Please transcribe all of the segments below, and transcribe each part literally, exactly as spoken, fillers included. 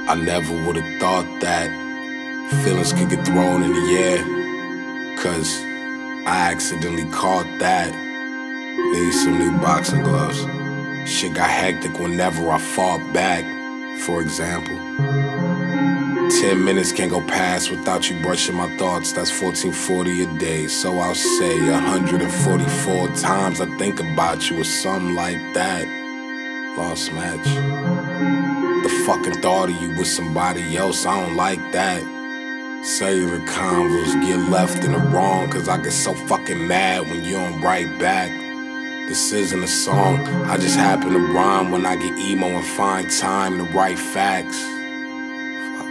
I never would've thought that feelings could get thrown in the air, cause I accidentally caught that. Need some new boxing gloves. Shit got hectic whenever I fought back. For example, ten minutes can't go past without you brushing my thoughts. That's fourteen forty a day. So I'll say one hundred forty-four times I think about you or something like that. Lost match. The fucking thought of you with somebody else, I don't like that. Cellular convos get left in the wrong, cause I get so fucking mad when you don't write back. This isn't a song, I just happen to rhyme when I get emo and find time to write facts. Fuck.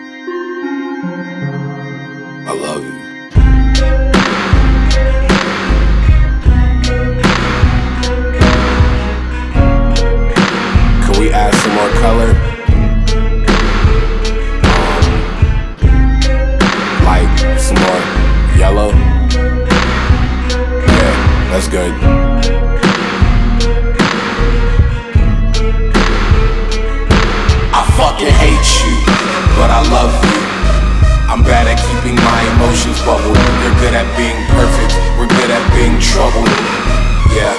I love you. Can we add some more color? Some more yellow. Yeah, that's good. I fucking hate you, but I love you. I'm bad at keeping my emotions bubbled. You're good at being perfect, we're good at being troubled. Yeah.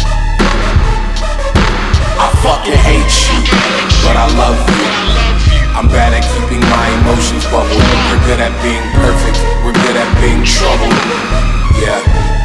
I fucking hate you, but I love you. I'm bad at keeping my emotions bubbled. You're good at being perfect, we're good at being troubled. Yeah.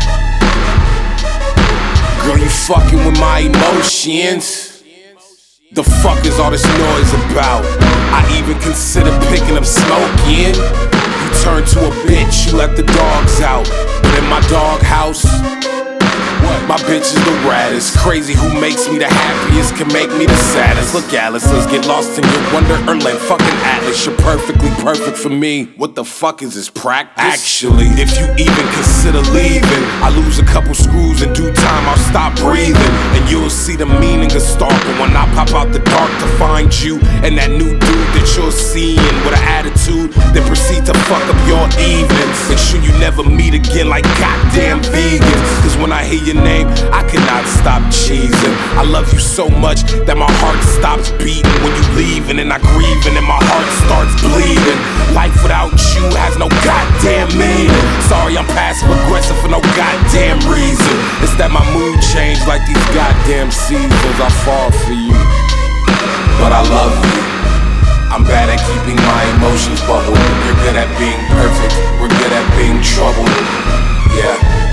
Girl, you fucking with my emotions. The fuck is all this noise about? I even consider picking up smoking. You turn to a bitch, you let the dogs out. But in my doghouse, my bitch is the raddest. Crazy who makes me the happiest can make me the saddest. Look, Alice, let's get lost in your wonderland. Fucking Atlas, you're perfectly perfect for me. What the fuck is this practice? Actually, if you even consider leaving, I lose a couple screws in due time, I'll stop breathing. And you'll see the meaning of stalking when I pop out the dark to find you and that new dude that you're seeing with an attitude, then proceed to fuck up your evenings. Make sure you never meet again like goddamn vegans. Cause when I hear your name, I cannot stop cheesing. I love you so much that my heart stops beating when you leaving, and I grieving and my heart starts bleeding. Life without you has no goddamn meaning. Sorry, I'm passive aggressive for no goddamn reason. It's that my mood changed like these goddamn seasons. I fall for you, but I love you. I'm bad at keeping my emotions bubbled. You're good at being perfect, we're good at being troubled. Yeah.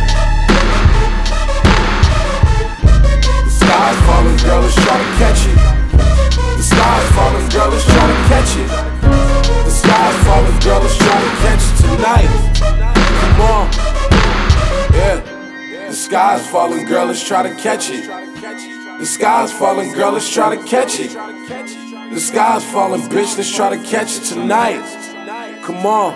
The sky's falling, girl, let's try to catch it. The sky's falling, girl, let's try to catch it. The sky's falling, girl, let's try to catch it tonight. Come on. Yeah. The sky's falling, girl, let's try to catch it. The sky's falling, girl, let's try to catch it. The sky's falling, bitch, let's try to catch it tonight. Come on.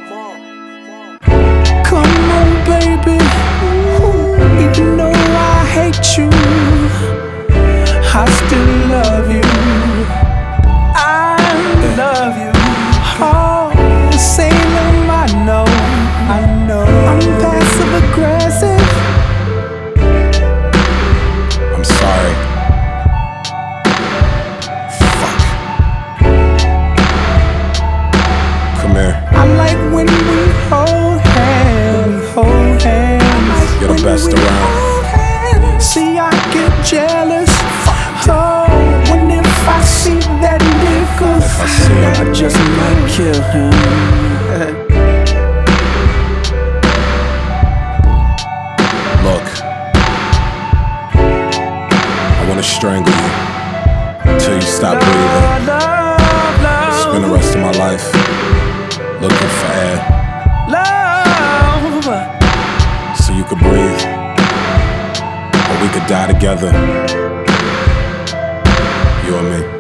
Come on, baby. Even though I hate you, I still love you. I love you. Oh, Salem, I know, I know. I'm passive aggressive. I'm sorry. Fuck. Come here. I like when we hold hands. We hold hands. You're the best around. See, I get jealous. Oh, when if I see that nigga, If I see him, I just might kill him. Look, I wanna strangle you until you stop breathing. Love, love, Spend the rest of my life looking for air love. so you could breathe, or we could die together, you and me.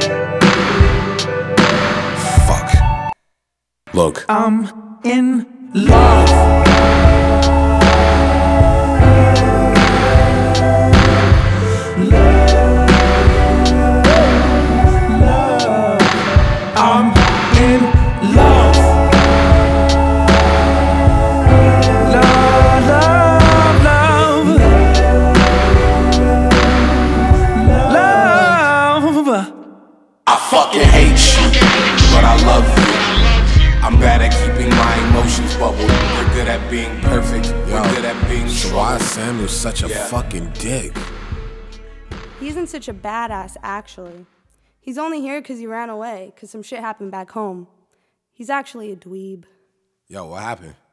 Fuck. Look, I'm in love. I'm in love. Love, love, love. Love. I fucking hate you, but I love you. I'm bad at keeping my emotions bubbled. We're good at being perfect. We're Yo, good at being so troubled. why is Samuel such a Yeah. fucking dick? He isn't such a badass, actually. He's only here because he ran away, because some shit happened back home. He's actually a dweeb. Yo, what happened?